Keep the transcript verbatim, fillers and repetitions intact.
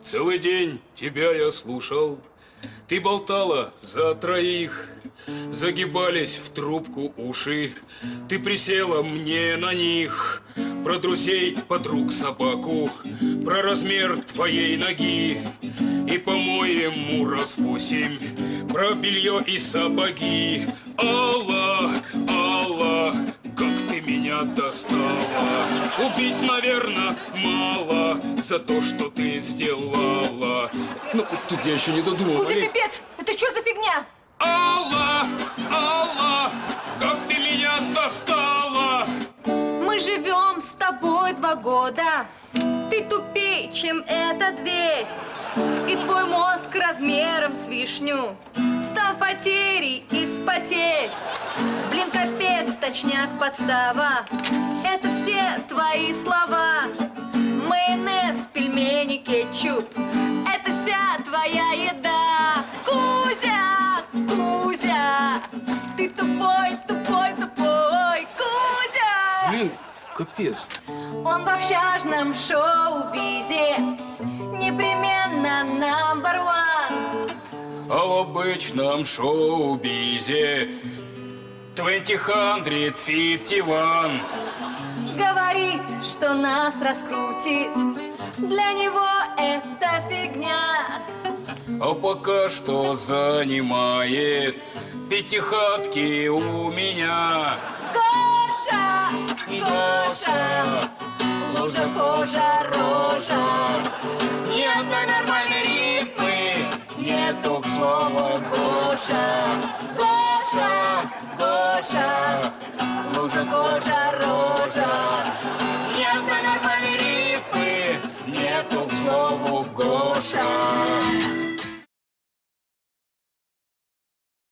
Целый день тебя я слушал. Ты болтала за троих, загибались в трубку уши. Ты присела мне на них. Про друзей, подруг, собаку, про размер твоей ноги. И, по-моему, раз восемь про белье и сапоги. Алла, Алла, как ты меня достала. Убить, наверное, мало за то, что ты сделала. Ну, тут я еще не додумал. Кузя, пипец, это что за фигня? Алла, Алла, как ты меня достала. Мы живем с тобой два года. Ты тупей, чем эта дверь. И твой мозг размером с вишню стал потерей из потерь. Блин, капец, точняк, подстава. Это все твои слова. Майонез, пельмени, кетчуп. Это вся твоя еда. Кузя, Кузя, ты тупой, тупой, тупой. Кузя! Блин, капец. Он в общажном шоу-бизе непременно number one. А в обычном шоу-бизе двадцать пятьдесят один. Говорит, что нас раскрутит. Для него это фигня. А пока что занимает пятихатки у меня. Гоша, Гоша, лужа, кожа, рожа. Ни одной нормальной рифмы нету к слову Гоша. Гоша, Гоша, Лужа, кожа, рожа. ни одной нормальной рифмы нету к слову Гоша.